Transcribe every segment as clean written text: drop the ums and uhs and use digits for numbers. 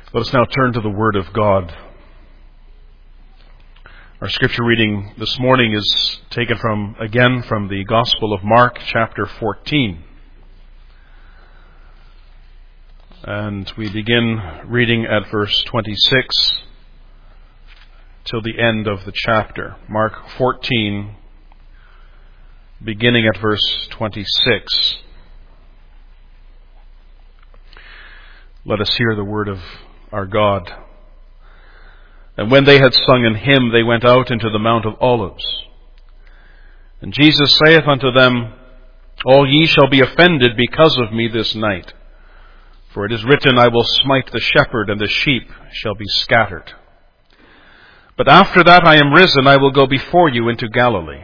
Let us now turn to the Word of God. Our scripture reading this morning is taken from the Gospel of Mark, chapter 14. And we begin reading at verse 26 till the end of the chapter. Mark 14, beginning at verse 26. Let us hear the word of our God. And when they had sung an hymn, they went out into the Mount of Olives. And Jesus saith unto them, All ye shall be offended because of me this night. For it is written, I will smite the shepherd, and the sheep shall be scattered. But after that I am risen, I will go before you into Galilee.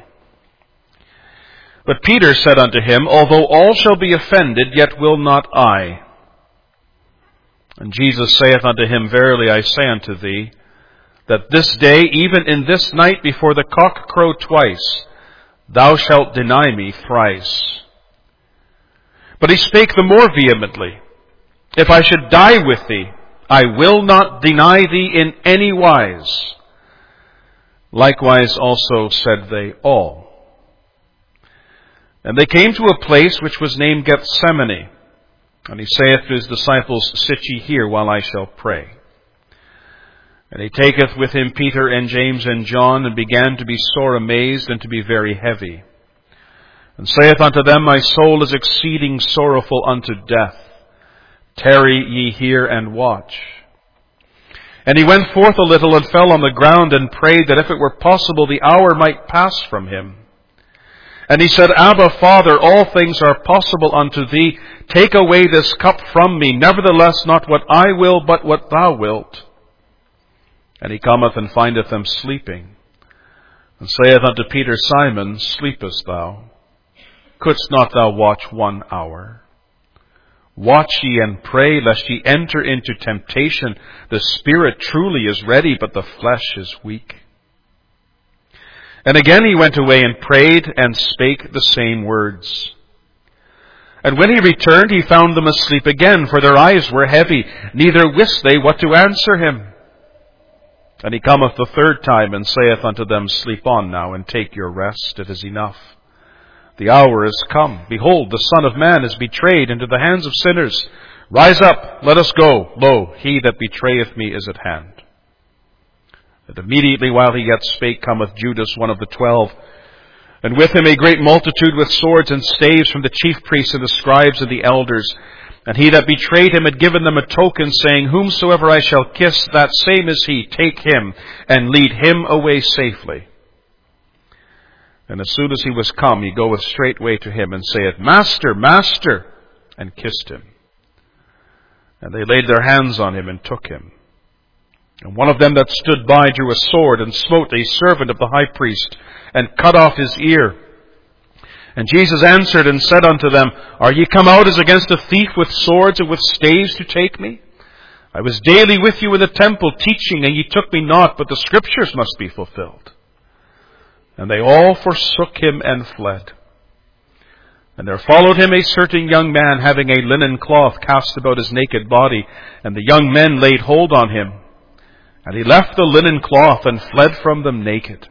But Peter said unto him, Although all shall be offended, yet will not I. And Jesus saith unto him, Verily I say unto thee, that this day, even in this night, before the cock crow twice, thou shalt deny me thrice. But he spake the more vehemently, If I should die with thee, I will not deny thee in any wise. Likewise also said they all. And they came to a place which was named Gethsemane. And he saith to his disciples, Sit ye here while I shall pray. And he taketh with him Peter and James and John, and began to be sore amazed and to be very heavy. And saith unto them, My soul is exceeding sorrowful unto death. Tarry ye here and watch. And he went forth a little and fell on the ground and prayed that if it were possible the hour might pass from him. And he said, Abba, Father, all things are possible unto thee. Take away this cup from me. Nevertheless, not what I will, but what thou wilt. And he cometh and findeth them sleeping. And saith unto Peter, Simon, sleepest thou? Couldst not thou watch 1 hour? Watch ye and pray, lest ye enter into temptation. The spirit truly is ready, but the flesh is weak. And again he went away and prayed and spake the same words. And when he returned, he found them asleep again, for their eyes were heavy, neither wist they what to answer him. And he cometh the third time, and saith unto them, Sleep on now, and take your rest. It is enough. The hour is come. Behold, the Son of Man is betrayed into the hands of sinners. Rise up, let us go. Lo, he that betrayeth me is at hand. And immediately while he yet spake, cometh Judas, one of the 12, and with him a great multitude with swords and staves from the chief priests and the scribes and the elders. And he that betrayed him had given them a token, saying, Whomsoever I shall kiss, that same is he. Take him, and lead him away safely. And as soon as he was come, he goeth straightway to him, and saith, Master, Master, and kissed him. And they laid their hands on him, and took him. And one of them that stood by drew a sword, and smote a servant of the high priest, and cut off his ear. And Jesus answered and said unto them, Are ye come out as against a thief with swords and with staves to take me? I was daily with you in the temple teaching, and ye took me not, but the scriptures must be fulfilled. And they all forsook him and fled. And there followed him a certain young man, having a linen cloth cast about his naked body, and the young men laid hold on him. And he left the linen cloth and fled from them naked.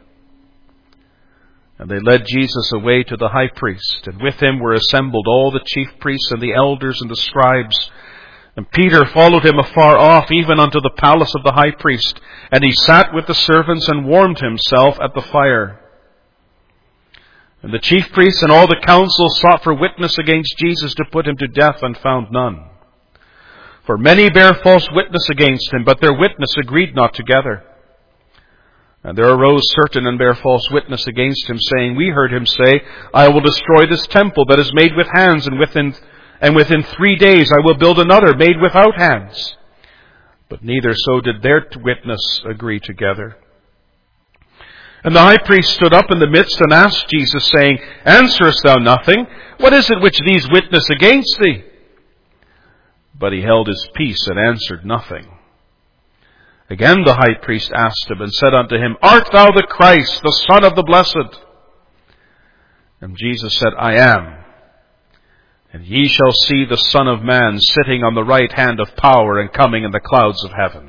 And they led Jesus away to the high priest, and with him were assembled all the chief priests and the elders and the scribes. And Peter followed him afar off, even unto the palace of the high priest. And he sat with the servants and warmed himself at the fire. And the chief priests and all the council sought for witness against Jesus to put him to death, and found none. For many bare false witness against him, but their witness agreed not together. And there arose certain and bare false witness against him, saying, We heard him say, I will destroy this temple that is made with hands, and within 3 days I will build another made without hands. But neither so did their witness agree together. And the high priest stood up in the midst and asked Jesus, saying, Answerest thou nothing? What is it which these witness against thee? But he held his peace and answered nothing. Again the high priest asked him and said unto him, Art thou the Christ, the Son of the Blessed? And Jesus said, I am. And ye shall see the Son of Man sitting on the right hand of power and coming in the clouds of heaven.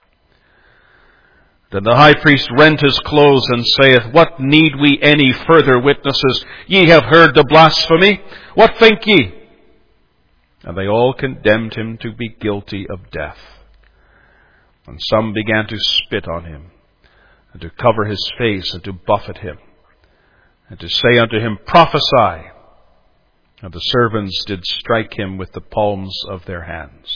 Then the high priest rent his clothes and saith, What need we any further witnesses? Ye have heard the blasphemy. What think ye? And they all condemned him to be guilty of death. And some began to spit on him, and to cover his face, and to buffet him, and to say unto him, Prophesy. And the servants did strike him with the palms of their hands.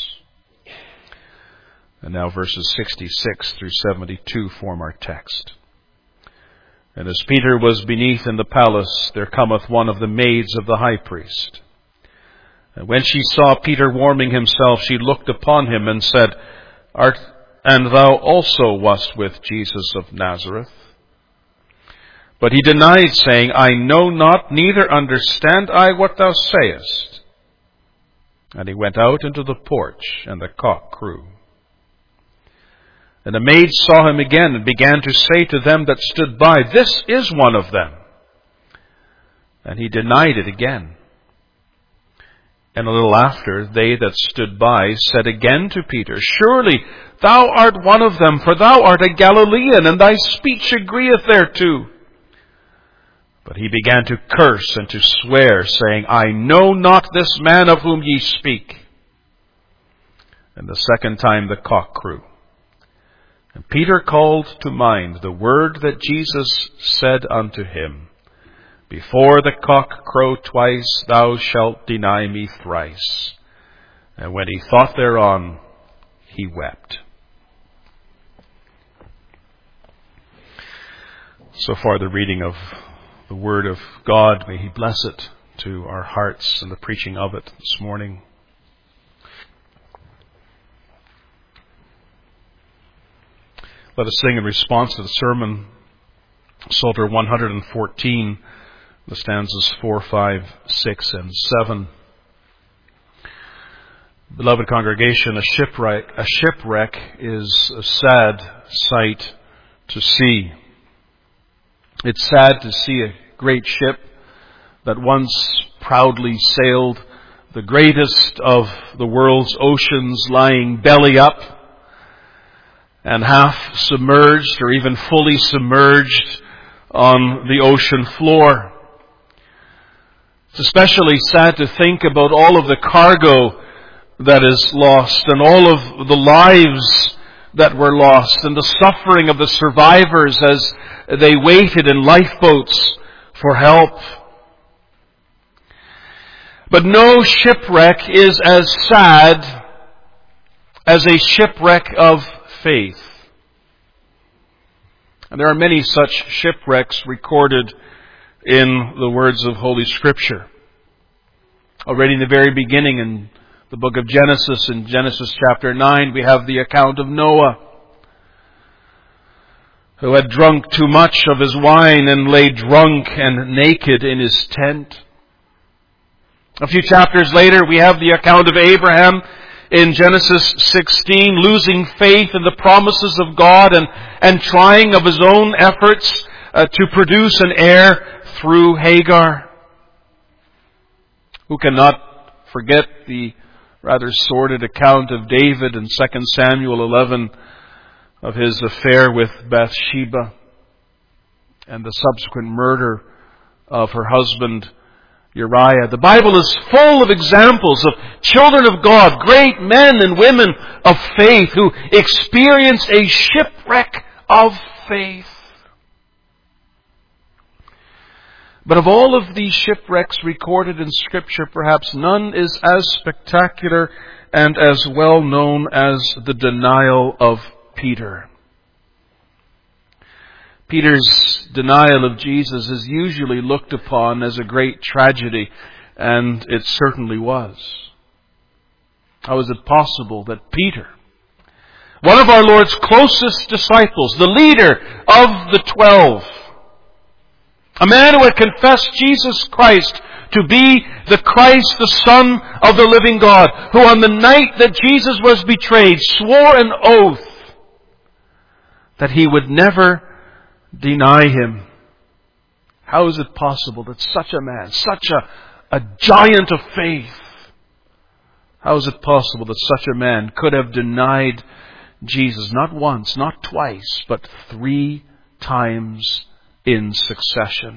And now verses 66 through 72 form our text. And as Peter was beneath in the palace, there cometh one of the maids of the high priest. And when she saw Peter warming himself, she looked upon him and said, And thou also wast with Jesus of Nazareth? But he denied, saying, I know not, neither understand I what thou sayest. And he went out into the porch, and the cock crew. And the maid saw him again, and began to say to them that stood by, This is one of them. And he denied it again. And a little after, they that stood by said again to Peter, Surely thou art one of them, for thou art a Galilean, and thy speech agreeth thereto. But he began to curse and to swear, saying, I know not this man of whom ye speak. And the second time the cock crew. And Peter called to mind the word that Jesus said unto him, Before the cock crow twice, thou shalt deny me thrice. And when he thought thereon, he wept. So far the reading of the Word of God. May He bless it to our hearts and the preaching of it this morning. Let us sing in response to the sermon, Psalter 114, the stanzas 4, 5, 6, and 7. Beloved congregation, a shipwreck is a sad sight to see. It's sad to see a great ship that once proudly sailed the greatest of the world's oceans lying belly up and half submerged or even fully submerged on the ocean floor. It's especially sad to think about all of the cargo that is lost and all of the lives that were lost and the suffering of the survivors as they waited in lifeboats for help. But no shipwreck is as sad as a shipwreck of faith. And there are many such shipwrecks recorded in the words of Holy Scripture. Already in the very beginning in the book of Genesis, in Genesis chapter 9, we have the account of Noah, who had drunk too much of his wine and lay drunk and naked in his tent. A few chapters later, we have the account of Abraham in Genesis 16, losing faith in the promises of God and trying of his own efforts to produce an heir through Hagar. Who cannot forget the rather sordid account of David in 2 Samuel 11 of his affair with Bathsheba and the subsequent murder of her husband Uriah. The Bible is full of examples of children of God, great men and women of faith who experienced a shipwreck of faith. But of all of these shipwrecks recorded in Scripture, perhaps none is as spectacular and as well known as the denial of Peter. Peter's denial of Jesus is usually looked upon as a great tragedy, and it certainly was. How is it possible that Peter, one of our Lord's closest disciples, the leader of the 12, a man who had confessed Jesus Christ to be the Christ, the Son of the living God, who on the night that Jesus was betrayed swore an oath that he would never deny him. How is it possible that such a man, such a giant of faith. How is it possible that such a man could have denied Jesus not once, not twice, but 3 times in succession?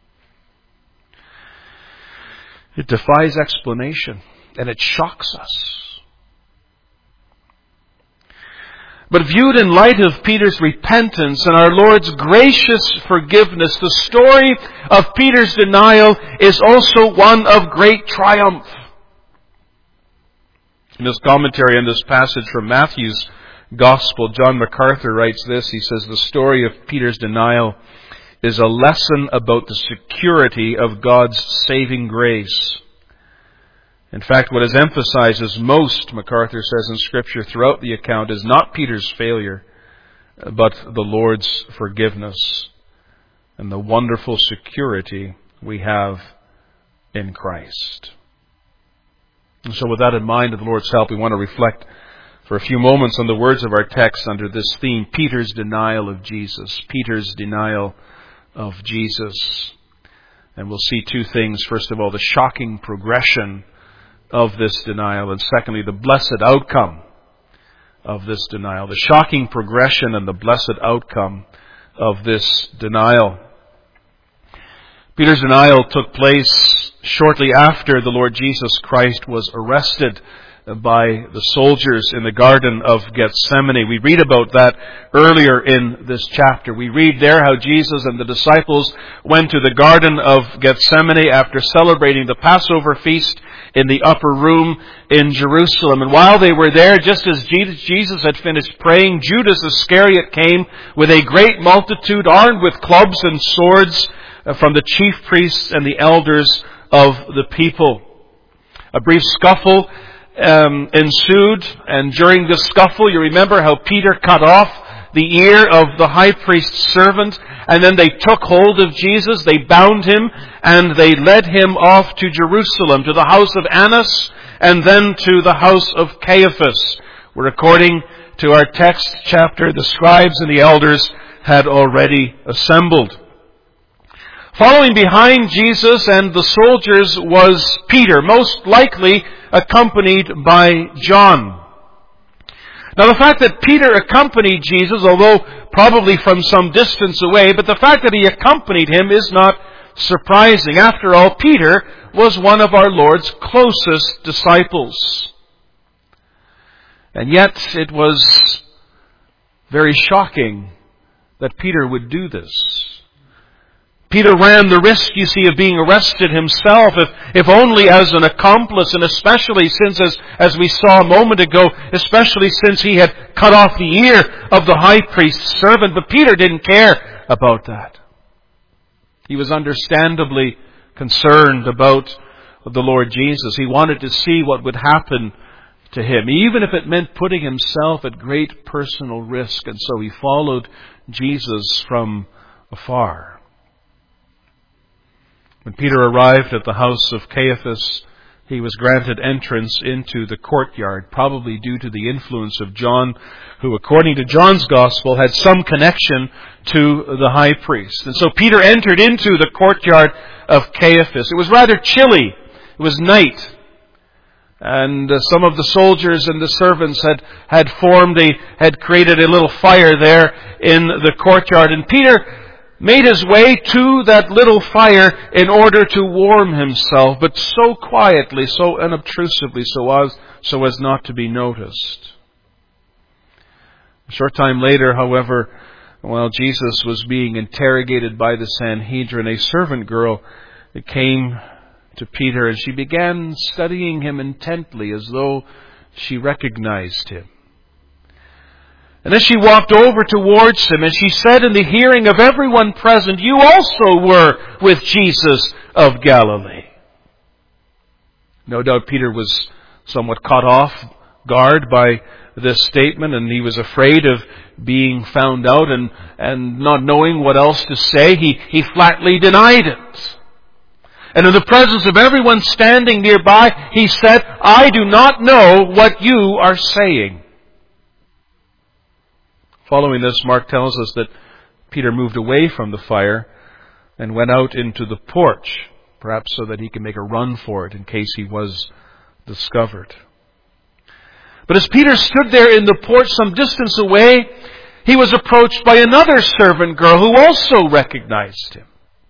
It defies explanation, and it shocks us. But viewed in light of Peter's repentance and our Lord's gracious forgiveness, the story of Peter's denial is also one of great triumph. In his commentary on this passage from Matthew's Gospel, John MacArthur writes this. He says, the story of Peter's denial is a lesson about the security of God's saving grace. In fact, what is emphasized most, MacArthur says in Scripture throughout the account, is not Peter's failure, but the Lord's forgiveness and the wonderful security we have in Christ. And so with that in mind, with the Lord's help, we want to reflect for a few moments on the words of our text under this theme, Peter's denial of Jesus. Peter's denial of Jesus. And we'll see 2 things. First of all, the shocking progression of this denial, and secondly, the blessed outcome of this denial. The shocking progression and the blessed outcome of this denial. Peter's denial took place shortly after the Lord Jesus Christ was arrested by the soldiers in the Garden of Gethsemane. We read about that earlier in this chapter. We read there how Jesus and the disciples went to the Garden of Gethsemane after celebrating the Passover feast in the upper room in Jerusalem. And while they were there, just as Jesus had finished praying, Judas Iscariot came with a great multitude armed with clubs and swords from the chief priests and the elders of the people. A brief scuffle ensued, and during this scuffle, you remember how Peter cut off the ear of the high priest's servant, and then they took hold of Jesus, they bound him, and they led him off to Jerusalem, to the house of Annas, and then to the house of Caiaphas, where according to our text chapter, the scribes and the elders had already assembled. Following behind Jesus and the soldiers was Peter, most likely accompanied by John. Now the fact that Peter accompanied Jesus, although probably from some distance away, but the fact that he accompanied him is not surprising. After all, Peter was one of our Lord's closest disciples. And yet it was very shocking that Peter would do this. Peter ran the risk, you see, of being arrested himself, if only as an accomplice, and especially since, as we saw a moment ago, especially since he had cut off the ear of the high priest's servant. But Peter didn't care about that. He was understandably concerned about the Lord Jesus. He wanted to see what would happen to him, even if it meant putting himself at great personal risk. And so he followed Jesus from afar. When Peter arrived at the house of Caiaphas, he was granted entrance into the courtyard, probably due to the influence of John, who, according to John's Gospel, had some connection to the high priest. And so Peter entered into the courtyard of Caiaphas. It was rather chilly. It was night. And some of the soldiers and the servants had created a little fire there in the courtyard. And Peter made his way to that little fire in order to warm himself, but so quietly, so unobtrusively, so as not to be noticed. A short time later, however, while Jesus was being interrogated by the Sanhedrin, a servant girl came to Peter, and she began studying him intently as though she recognized him. And as she walked over towards him, and she said in the hearing of everyone present, "You also were with Jesus of Galilee." No doubt Peter was somewhat caught off guard by this statement, and he was afraid of being found out and not knowing what else to say. He flatly denied it. And in the presence of everyone standing nearby, he said, "I do not know what you are saying." Following this, Mark tells us that Peter moved away from the fire and went out into the porch, perhaps so that he can make a run for it in case he was discovered. But as Peter stood there in the porch some distance away, he was approached by another servant girl who also recognized him.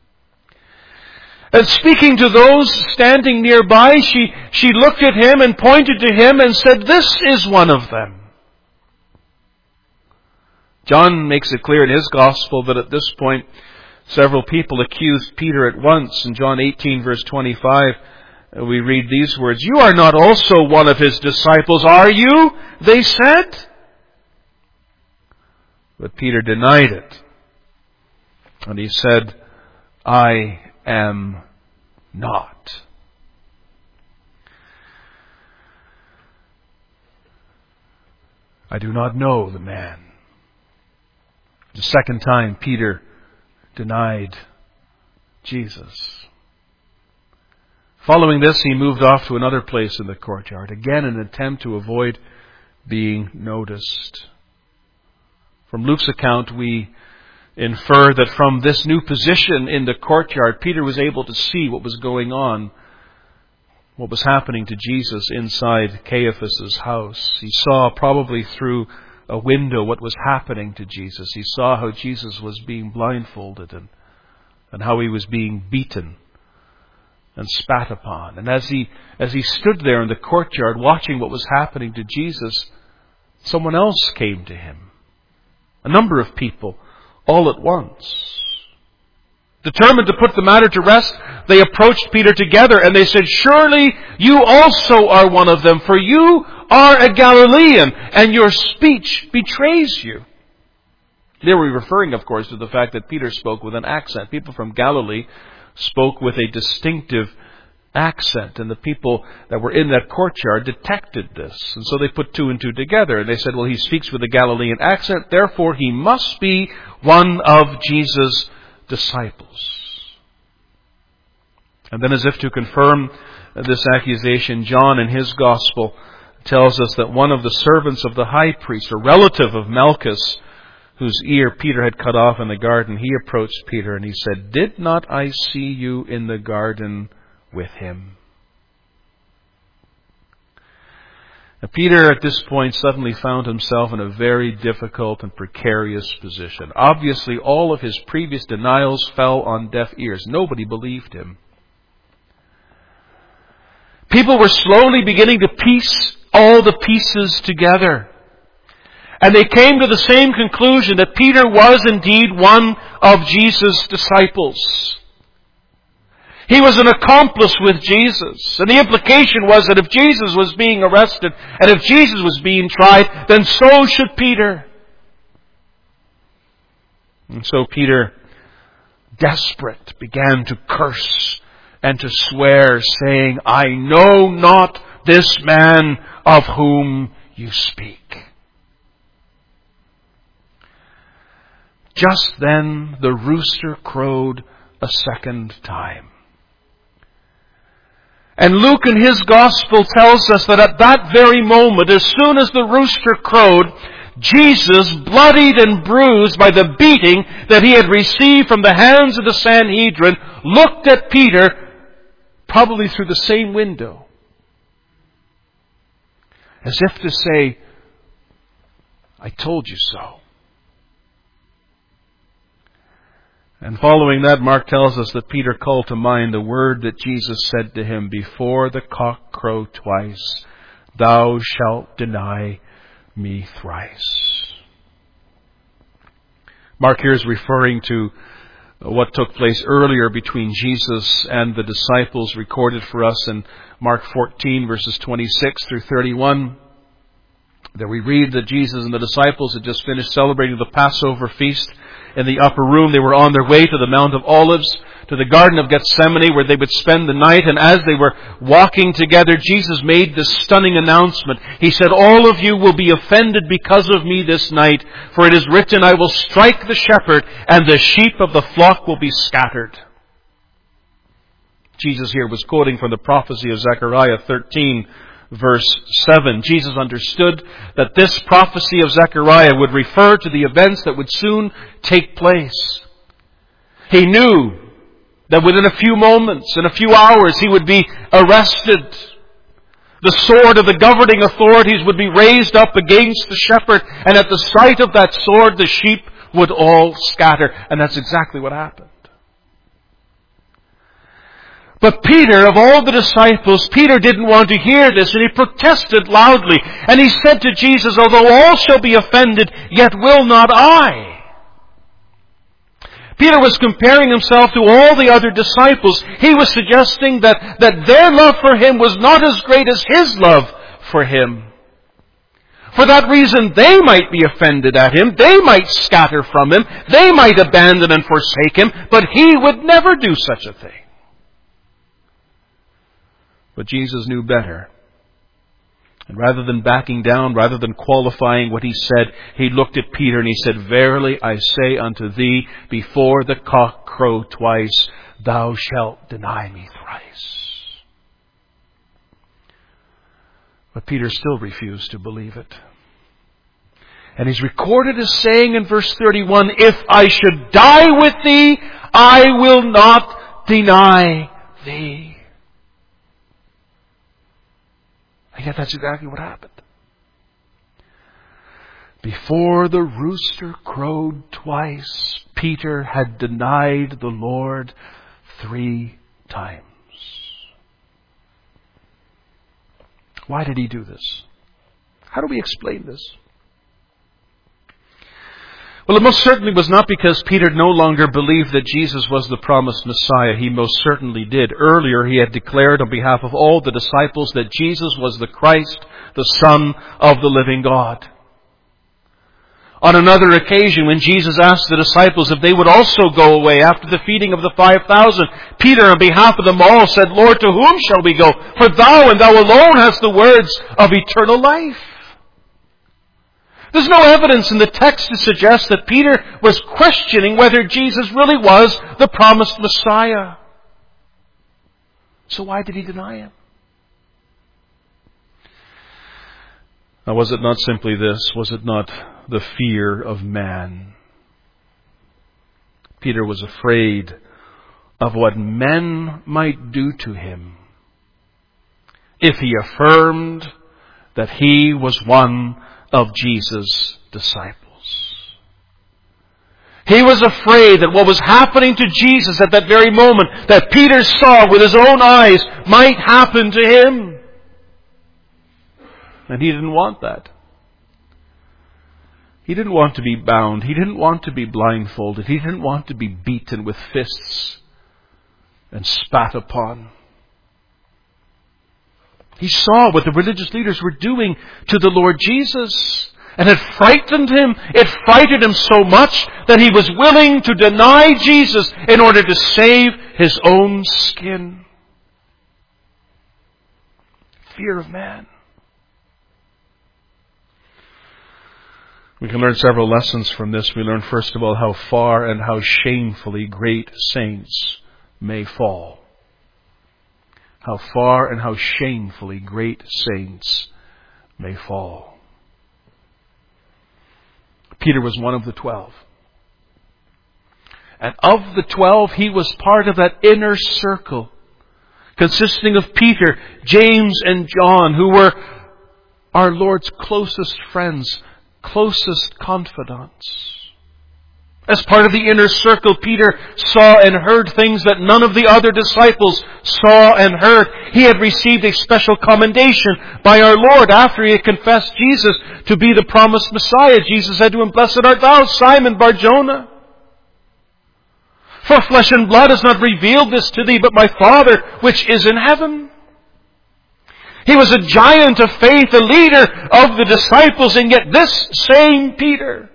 And speaking to those standing nearby, she looked at him and pointed to him and said, "This is one of them." John makes it clear in his gospel that at this point, several people accused Peter at once. In John 18, verse 25, we read these words, "You are not also one of his disciples, are you?" they said. But Peter denied it. And he said, "I am not." I do not know the man. The second time Peter denied Jesus. Following this, he moved off to another place in the courtyard, again in an attempt to avoid being noticed. From Luke's account, we infer that from this new position in the courtyard, Peter was able to see what was going on, what was happening to Jesus inside Caiaphas' house. He saw probably through a window what was happening to Jesus. He saw how Jesus was being blindfolded and how he was being beaten and spat upon. And as he stood there in the courtyard watching what was happening to Jesus, someone else came to him. A number of people, all at once. Determined to put the matter to rest, they approached Peter together and they said, "Surely you also are one of them, for you are a Galilean, and your speech betrays you." They were referring, of course, to the fact that Peter spoke with an accent. People from Galilee spoke with a distinctive accent, and the people that were in that courtyard detected this. And so they put two and two together, and they said, "Well, he speaks with a Galilean accent, therefore he must be one of Jesus' disciples." And then, as if to confirm this accusation, John in his gospel tells us that one of the servants of the high priest, a relative of Malchus, whose ear Peter had cut off in the garden, he approached Peter and he said, "Did not I see you in the garden with him?" Now, Peter at this point suddenly found himself in a very difficult and precarious position. Obviously, all of his previous denials fell on deaf ears. Nobody believed him. People were slowly beginning to piece all the pieces together. And they came to the same conclusion that Peter was indeed one of Jesus' disciples. He was an accomplice with Jesus. And the implication was that if Jesus was being arrested and if Jesus was being tried, then so should Peter. And so Peter, desperate, began to curse and to swear, saying, "I know not this man of whom you speak." Just then the rooster crowed a second time. And Luke in his gospel tells us that at that very moment, as soon as the rooster crowed, Jesus, bloodied and bruised by the beating that he had received from the hands of the Sanhedrin, looked at Peter, probably through the same window, as if to say, "I told you so." And following that, Mark tells us that Peter called to mind the word that Jesus said to him, "Before the cock crow twice, thou shalt deny me thrice." Mark here is referring to what took place earlier between Jesus and the disciples, recorded for us in Mark 14, verses 26 through 31. There we read that Jesus and the disciples had just finished celebrating the Passover feast in the upper room. They were on their way to the Mount of Olives, to the Garden of Gethsemane, where they would spend the night. And as they were walking together, Jesus made this stunning announcement. He said, "All of you will be offended because of me this night, for it is written, I will strike the shepherd, and the sheep of the flock will be scattered." Jesus here was quoting from the prophecy of Zechariah 13, verse 7. Jesus understood that this prophecy of Zechariah would refer to the events that would soon take place. He knew that within a few moments, in a few hours, he would be arrested. The sword of the governing authorities would be raised up against the shepherd, and at the sight of that sword, the sheep would all scatter. And that's exactly what happened. But Peter, of all the disciples, Peter didn't want to hear this, and he protested loudly. And he said to Jesus, "Although all shall be offended, yet will not I." Peter was comparing himself to all the other disciples. He was suggesting that their love for him was not as great as his love for him. For that reason, they might be offended at him. They might scatter from him. They might abandon and forsake him. But he would never do such a thing. But Jesus knew better. And rather than backing down, rather than qualifying what he said, he looked at Peter and he said, "Verily I say unto thee, before the cock crow twice, thou shalt deny me thrice." But Peter still refused to believe it. And he's recorded as saying in verse 31, "If I should die with thee, I will not deny thee." And yet that's exactly what happened. Before the rooster crowed twice, Peter had denied the Lord 3 times. Why did he do this? How do we explain this? Well, it most certainly was not because Peter no longer believed that Jesus was the promised Messiah. He most certainly did. Earlier, he had declared on behalf of all the disciples that Jesus was the Christ, the Son of the living God. On another occasion, when Jesus asked the disciples if they would also go away after the feeding of the 5,000, Peter, on behalf of them all, said, "Lord, to whom shall we go? For thou and thou alone hast the words of eternal life." There's no evidence in the text to suggest that Peter was questioning whether Jesus really was the promised Messiah. So why did he deny him? Now, was it not simply this? Was it not the fear of man? Peter was afraid of what men might do to him if he affirmed that he was one of Jesus' disciples. He was afraid that what was happening to Jesus at that very moment, that Peter saw with his own eyes, might happen to him. And he didn't want that. He didn't want to be bound. He didn't want to be blindfolded. He didn't want to be beaten with fists and spat upon. He saw what the religious leaders were doing to the Lord Jesus, and it frightened him. It frightened him so much that he was willing to deny Jesus in order to save his own skin. Fear of man. We can learn several lessons from this. We learn, first of all, how far and how shamefully great saints may fall. How far and how shamefully great saints may fall. Peter was one of the 12. And of the 12, he was part of that inner circle consisting of Peter, James, and John, who were our Lord's closest friends, closest confidants. As part of the inner circle, Peter saw and heard things that none of the other disciples saw and heard. He had received a special commendation by our Lord after he had confessed Jesus to be the promised Messiah. Jesus said to him, "Blessed art thou, Simon Bar-Jonah. For flesh and blood has not revealed this to thee, but my Father which is in heaven." He was a giant of faith, a leader of the disciples, and yet this same Peter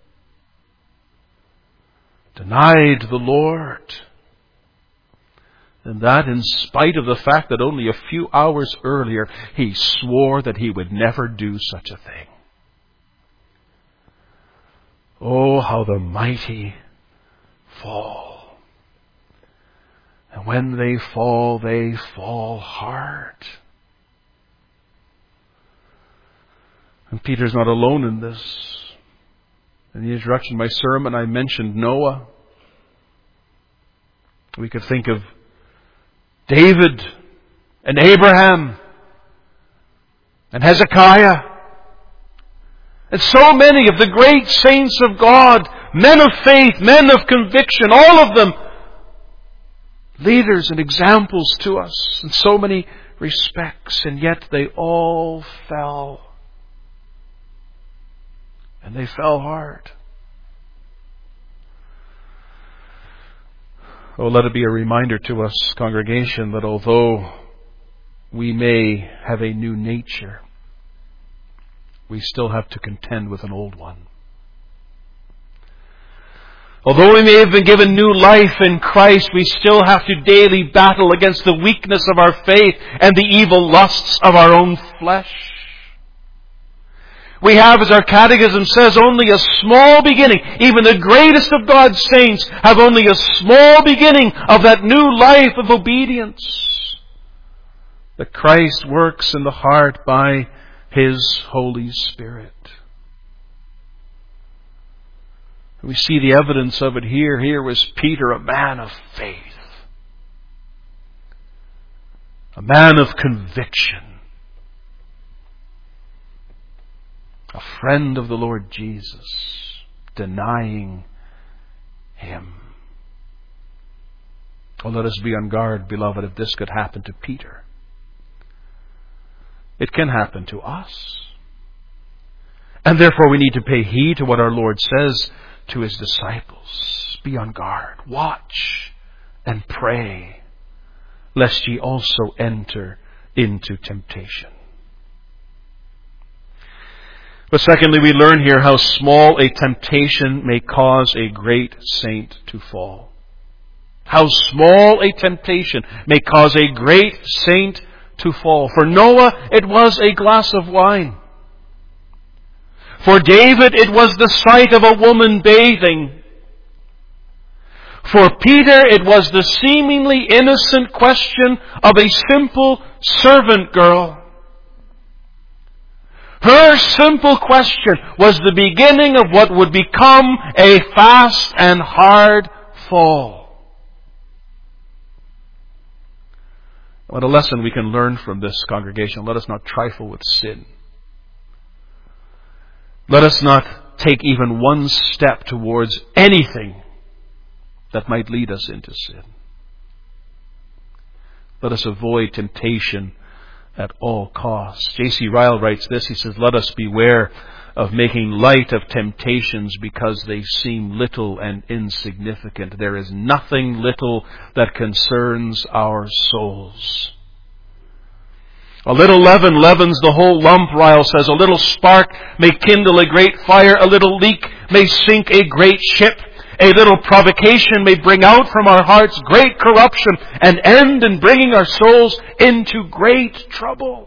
denied the Lord. And that in spite of the fact that only a few hours earlier he swore that he would never do such a thing. Oh, how the mighty fall. And when they fall hard. And Peter's not alone in this. In the introduction of my sermon, I mentioned Noah. We could think of David and Abraham and Hezekiah and so many of the great saints of God, men of faith, men of conviction, all of them leaders and examples to us in so many respects, and yet they all fell. And they fell hard. Oh, let it be a reminder to us, congregation, that although we may have a new nature, we still have to contend with an old one. Although we may have been given new life in Christ, we still have to daily battle against the weakness of our faith and the evil lusts of our own flesh. We have, as our catechism says, only a small beginning. Even the greatest of God's saints have only a small beginning of that new life of obedience that Christ works in the heart by His Holy Spirit. We see the evidence of it here. Here was Peter, a man of faith, a man of conviction, a friend of the Lord Jesus, denying Him. Oh, let us be on guard, beloved, if this could happen to Peter. It can happen to us. And therefore we need to pay heed to what our Lord says to His disciples. Be on guard, watch and pray, lest ye also enter into temptation. But secondly, we learn here how small a temptation may cause a great saint to fall. How small a temptation may cause a great saint to fall. For Noah, it was a glass of wine. For David, it was the sight of a woman bathing. For Peter, it was the seemingly innocent question of a simple servant girl. Her simple question was the beginning of what would become a fast and hard fall. What a lesson we can learn from this, congregation. Let us not trifle with sin. Let us not take even one step towards anything that might lead us into sin. Let us avoid temptation at all costs. J.C. Ryle writes this. He says, let us beware of making light of temptations because they seem little and insignificant. There is nothing little that concerns our souls. A little leaven leavens the whole lump, Ryle says. A little spark may kindle a great fire. A little leak may sink a great ship. A little provocation may bring out from our hearts great corruption and end in bringing our souls into great trouble.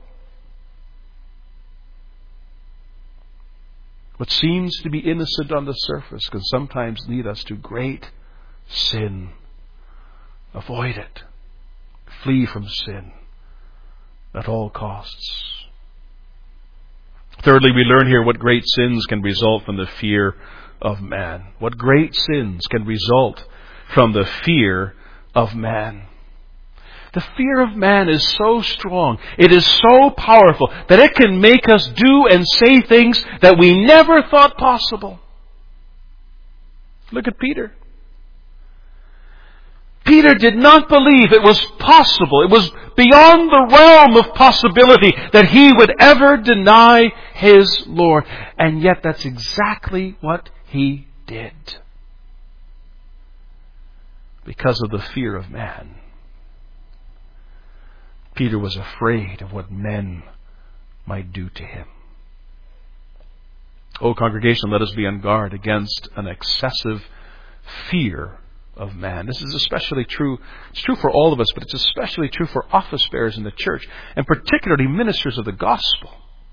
What seems to be innocent on the surface can sometimes lead us to great sin. Avoid it. Flee from sin at all costs. Thirdly, we learn here what great sins can result from the fear of man. What great sins can result from the fear of man. The fear of man is so strong, it is so powerful, that it can make us do and say things that we never thought possible. Look at Peter. Peter did not believe it was possible. It was beyond the realm of possibility that he would ever deny his Lord. And yet that's exactly what he did. Because of the fear of man. Peter was afraid of what men might do to him. Oh, congregation, let us be on guard against an excessive fear of man. This is especially true. It's true for all of us, but it's especially true for office bearers in the church, and particularly ministers of the gospel.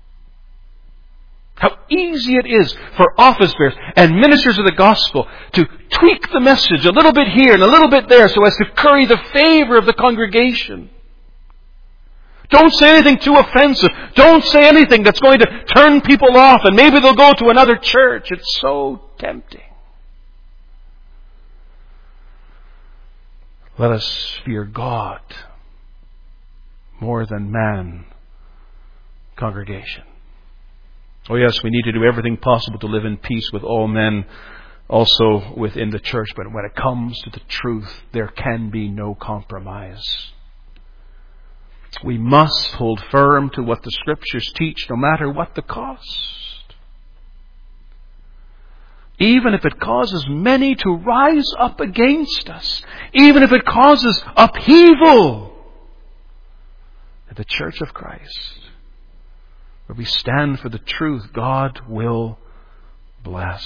How easy it is for office bearers and ministers of the gospel to tweak the message a little bit here and a little bit there so as to curry the favor of the congregation. Don't say anything too offensive. Don't say anything that's going to turn people off and maybe they'll go to another church. It's so tempting. Let us fear God more than man, congregation. Oh yes, we need to do everything possible to live in peace with all men, also within the church. But when it comes to the truth, there can be no compromise. We must hold firm to what the Scriptures teach, no matter what the cost. Even if it causes many to rise up against us. Even if it causes upheaval in the Church of Christ. Where we stand for the truth, God will bless.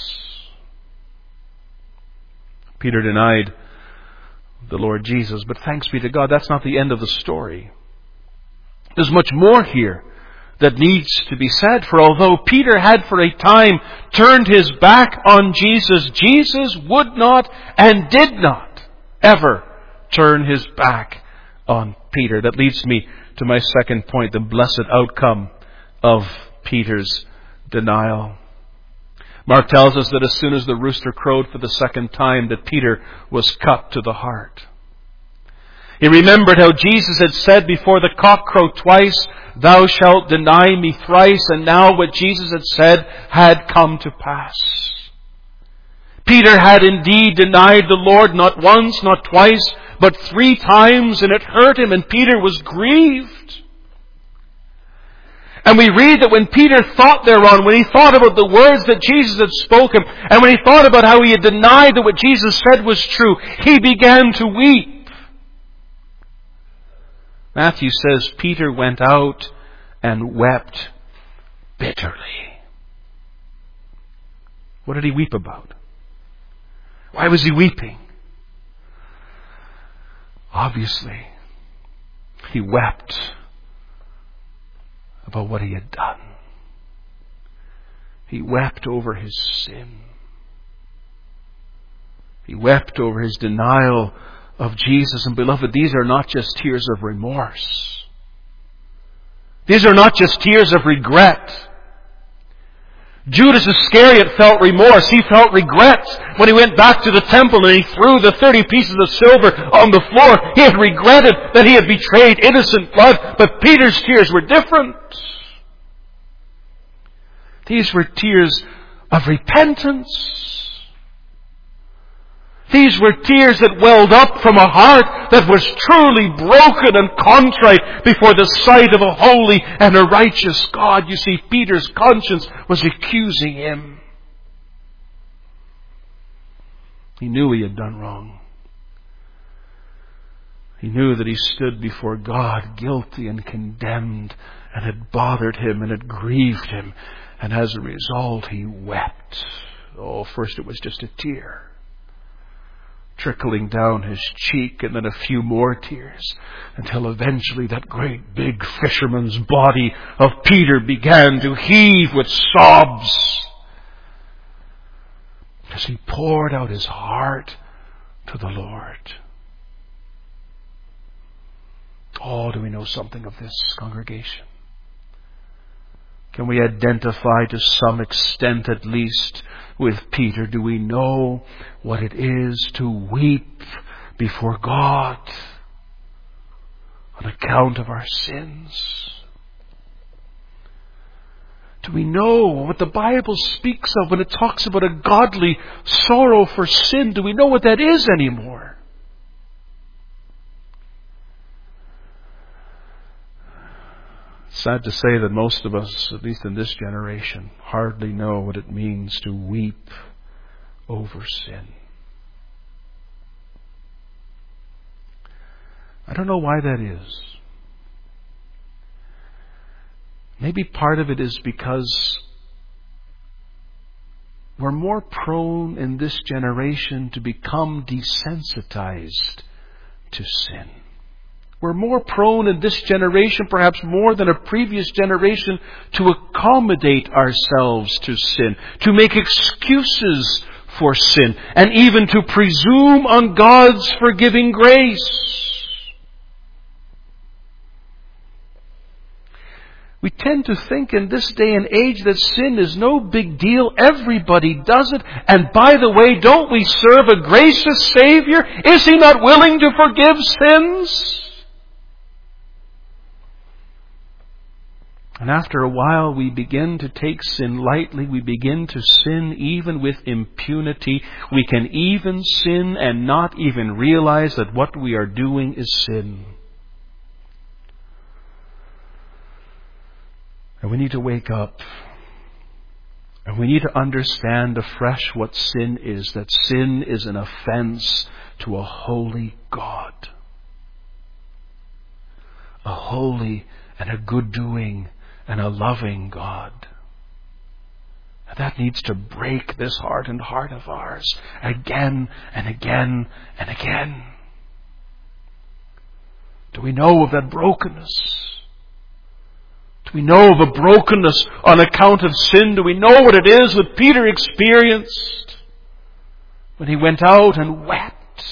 Peter denied the Lord Jesus, but thanks be to God, that's not the end of the story. There's much more here that needs to be said. For although Peter had for a time turned his back on Jesus, Jesus would not and did not ever turn his back on Peter. That leads me to my second point, the blessed outcome of Peter's denial. Mark tells us that as soon as the rooster crowed for the second time, that Peter was cut to the heart. He remembered how Jesus had said before the cock crowed twice, "Thou shalt deny me thrice," and now what Jesus had said had come to pass. Peter had indeed denied the Lord not once, not twice, but 3 times, and it hurt him, and Peter was grieved. And we read that when Peter thought thereon, when he thought about the words that Jesus had spoken, and when he thought about how he had denied that what Jesus said was true, he began to weep. Matthew says Peter went out and wept bitterly. What did he weep about? Why was he weeping? Obviously, he wept about what he had done. He wept over his sin. He wept over his denial of Jesus. And beloved, these are not just tears of remorse. These are not just tears of regret. Judas Iscariot felt remorse. He felt regret when he went back to the temple and he threw the 30 pieces of silver on the floor. He had regretted that he had betrayed innocent blood. But Peter's tears were different. These were tears of repentance. These were tears that welled up from a heart that was truly broken and contrite before the sight of a holy and a righteous God. You see, Peter's conscience was accusing him. He knew he had done wrong. He knew that he stood before God guilty and condemned, and had bothered him and had grieved him. And as a result, he wept. Oh, first it was just a tear trickling down his cheek, and then a few more tears, until eventually that great big fisherman's body of Peter began to heave with sobs as he poured out his heart to the Lord. Oh, do we know something of this, congregation? Can we identify to some extent at least with Peter? Do we know what it is to weep before God on account of our sins? Do we know what the Bible speaks of when it talks about a godly sorrow for sin? Do we know what that is anymore? Sad to say that most of us, at least in this generation, hardly know what it means to weep over sin. I don't know why that is. Maybe part of it is because we're more prone in this generation to become desensitized to sin. We're more prone in this generation, perhaps more than a previous generation, to accommodate ourselves to sin, to make excuses for sin, and even to presume on God's forgiving grace. We tend to think in this day and age that sin is no big deal. Everybody does it. And by the way, don't we serve a gracious Savior? Is He not willing to forgive sins? And after a while, we begin to take sin lightly. We begin to sin even with impunity. We can even sin and not even realize that what we are doing is sin. And we need to wake up. And we need to understand afresh what sin is. That sin is an offense to a holy God. A holy and a good-doing and a loving God. And that needs to break this hardened heart of ours again and again and again. Do we know of that brokenness? Do we know of a brokenness on account of sin? Do we know what it is that Peter experienced when he went out and wept?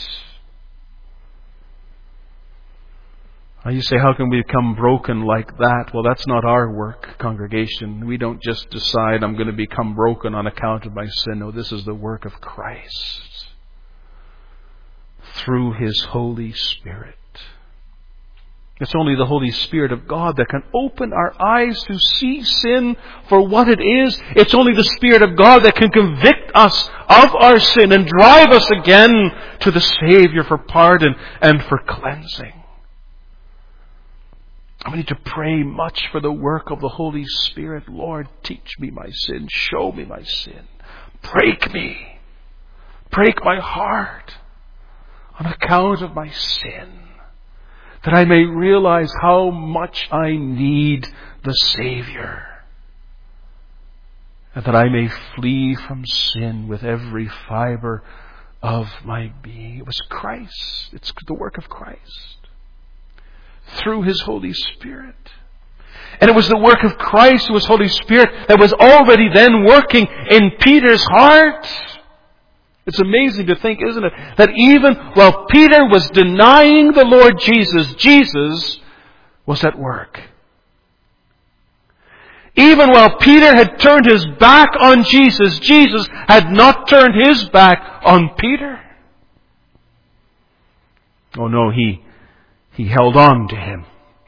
Now you say, how can we become broken like that? Well, that's not our work, congregation. We don't just decide, I'm going to become broken on account of my sin. No, this is the work of Christ through His Holy Spirit. It's only the Holy Spirit of God that can open our eyes to see sin for what it is. It's only the Spirit of God that can convict us of our sin and drive us again to the Savior for pardon and for cleansing. We need to pray much for the work of the Holy Spirit. Lord, teach me my sin. Show me my sin. Break me. Break my heart on account of my sin, that I may realize how much I need the Savior, and that I may flee from sin with every fiber of my being. It was Christ. It's the work of Christ through His Holy Spirit. And it was the work of Christ, who was Holy Spirit, that was already then working in Peter's heart. It's amazing to think, isn't it, that even while Peter was denying the Lord Jesus, Jesus was at work. Even while Peter had turned his back on Jesus, Jesus had not turned His back on Peter. Oh no, He held on to him.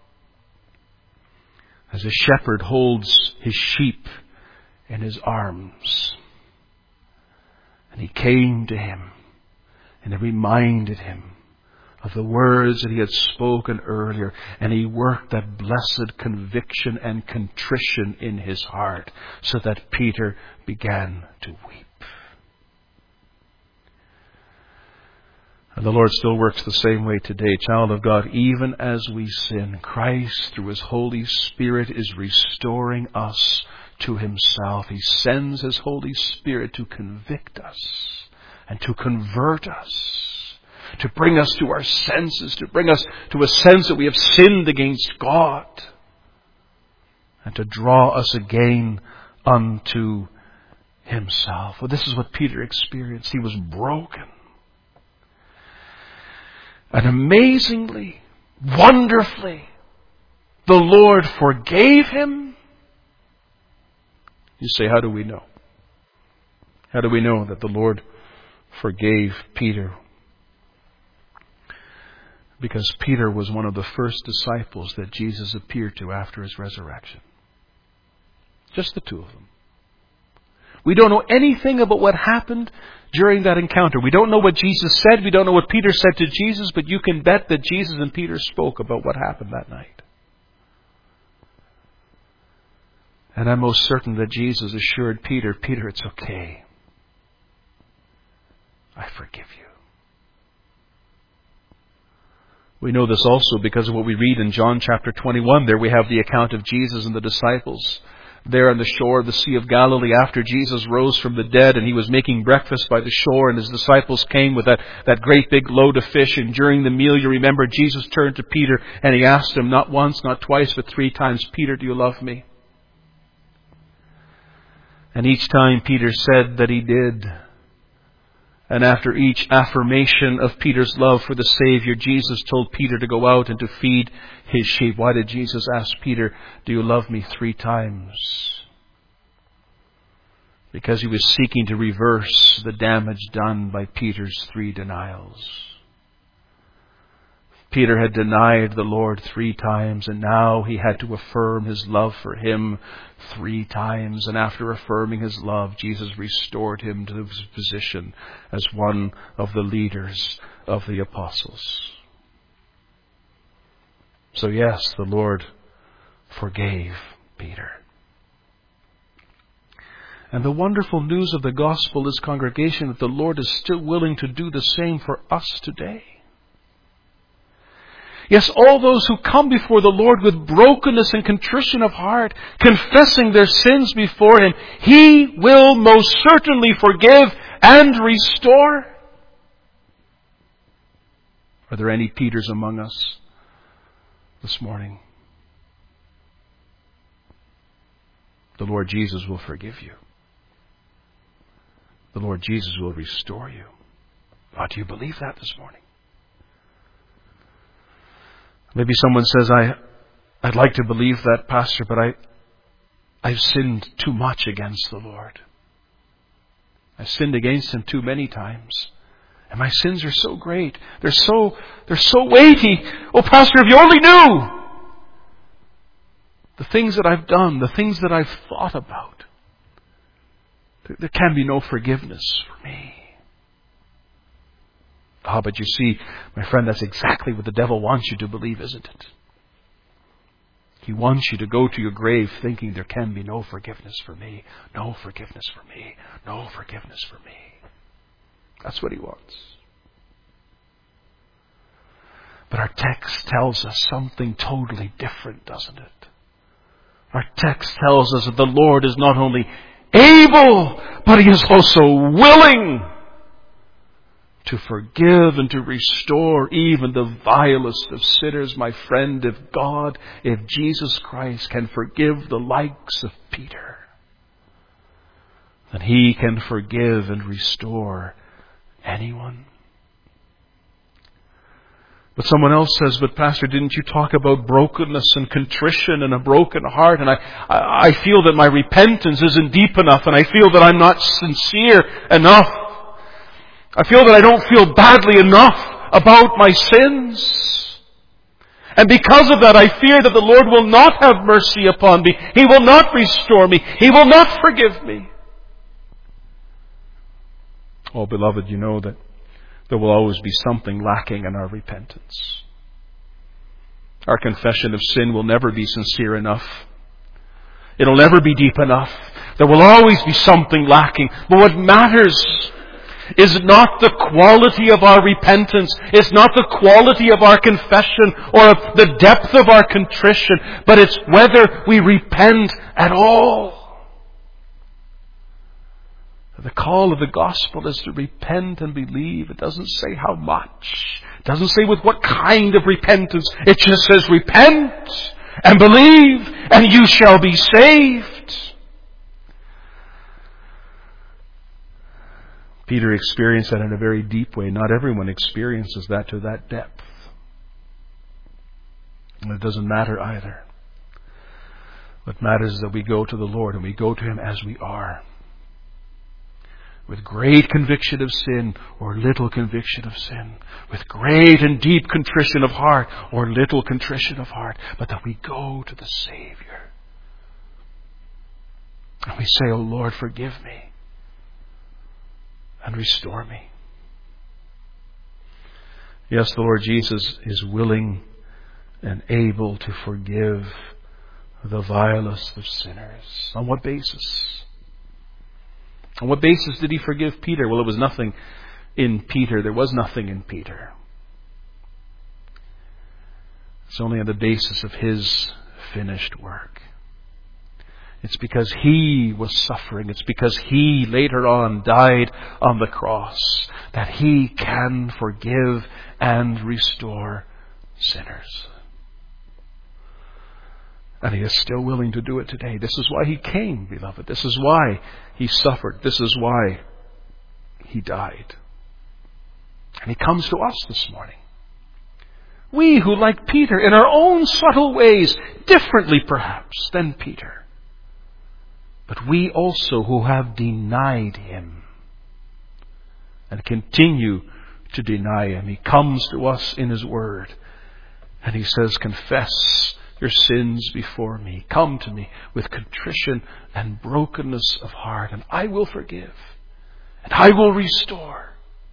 As a shepherd holds his sheep in his arms. And He came to him and He reminded him of the words that He had spoken earlier. And He worked that blessed conviction and contrition in his heart, so that Peter began to weep. And the Lord still works the same way today. Child of God, even as we sin, Christ, through His Holy Spirit, is restoring us to Himself. He sends His Holy Spirit to convict us and to convert us, to bring us to our senses, to bring us to a sense that we have sinned against God, and to draw us again unto Himself. Well, this is what Peter experienced. He was broken. And amazingly, wonderfully, the Lord forgave him. You say, how do we know? How do we know that the Lord forgave Peter? Because Peter was one of the first disciples that Jesus appeared to after His resurrection. Just the two of them. We don't know anything about what happened during that encounter. We don't know what Jesus said. We don't know what Peter said to Jesus. But you can bet that Jesus and Peter spoke about what happened that night. And I'm most certain that Jesus assured Peter, Peter, it's okay. I forgive you. We know this also because of what we read in John chapter 21. There we have the account of Jesus and the disciples there on the shore of the Sea of Galilee after Jesus rose from the dead, and He was making breakfast by the shore, and His disciples came with that great big load of fish. And during the meal, you remember, Jesus turned to Peter and He asked him, not once, not twice, but 3 times, Peter, do you love me? And each time Peter said that he did. And after each affirmation of Peter's love for the Savior, Jesus told Peter to go out and to feed his sheep. Why did Jesus ask Peter, "Do you love me?" 3 times? Because he was seeking to reverse the damage done by Peter's 3 denials. Peter had denied the Lord 3 times, and now he had to affirm his love for him 3 times. And after affirming his love, Jesus restored him to his position as one of the leaders of the apostles. So yes, the Lord forgave Peter. And the wonderful news of the gospel is, congregation, that the Lord is still willing to do the same for us today. Yes, all those who come before the Lord with brokenness and contrition of heart, confessing their sins before Him, He will most certainly forgive and restore. Are there any Peters among us this morning? The Lord Jesus will forgive you. The Lord Jesus will restore you. Oh, do you believe that this morning? Maybe someone says, I'd like to believe that, Pastor, but I've sinned too much against the Lord. I've sinned against Him too many times. And my sins are so great. They're so weighty. Oh, Pastor, if you only knew the things that I've done, the things that I've thought about. There can be no forgiveness for me. Ah, but you see, my friend, that's exactly what the devil wants you to believe, isn't it? He wants you to go to your grave thinking there can be no forgiveness for me, no forgiveness for me, no forgiveness for me. That's what he wants. But our text tells us something totally different, doesn't it? Our text tells us that the Lord is not only able, but He is also willing to forgive and to restore even the vilest of sinners. My friend, if Jesus Christ can forgive the likes of Peter, then He can forgive and restore anyone. But someone else says, but Pastor, didn't you talk about brokenness and contrition and a broken heart? And I feel that my repentance isn't deep enough, and I feel that I'm not sincere enough. I feel that I don't feel badly enough about my sins. And because of that, I fear that the Lord will not have mercy upon me. He will not restore me. He will not forgive me. Oh, beloved, you know that there will always be something lacking in our repentance. Our confession of sin will never be sincere enough. It'll never be deep enough. There will always be something lacking. But what matters is not the quality of our repentance. It's not the quality of our confession or the depth of our contrition, but it's whether we repent at all. The call of the gospel is to repent and believe. It doesn't say how much. It doesn't say with what kind of repentance. It just says repent and believe and you shall be saved. Peter experienced that in a very deep way. Not everyone experiences that to that depth. And it doesn't matter either. What matters is that we go to the Lord and we go to Him as we are. With great conviction of sin or little conviction of sin. With great and deep contrition of heart or little contrition of heart. But that we go to the Savior. And we say, "Oh Lord, forgive me. And restore me." Yes, the Lord Jesus is willing and able to forgive the vilest of sinners. On what basis? On what basis did He forgive Peter? Well, it was nothing in Peter. There was nothing in Peter. It's only on the basis of His finished work. It's because He was suffering. It's because He later on died on the cross that He can forgive and restore sinners. And He is still willing to do it today. This is why He came, beloved. This is why He suffered. This is why He died. And He comes to us this morning. We who, like Peter, in our own subtle ways, differently perhaps than Peter, but we also who have denied Him and continue to deny Him. He comes to us in His Word and He says, confess your sins before me. Come to me with contrition and brokenness of heart, and I will forgive, and I will restore.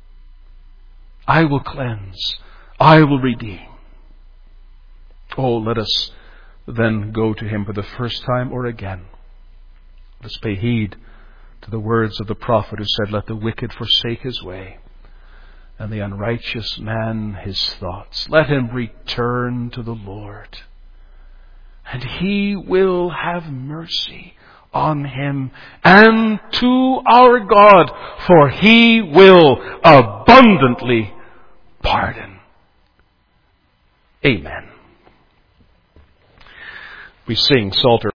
I will cleanse. I will redeem. Oh, let us then go to Him for the first time or again. Let's pay heed to the words of the prophet who said, let the wicked forsake his way, and the unrighteous man his thoughts. Let him return to the Lord, and He will have mercy on him and to our God, for He will abundantly pardon. Amen. We sing Psalter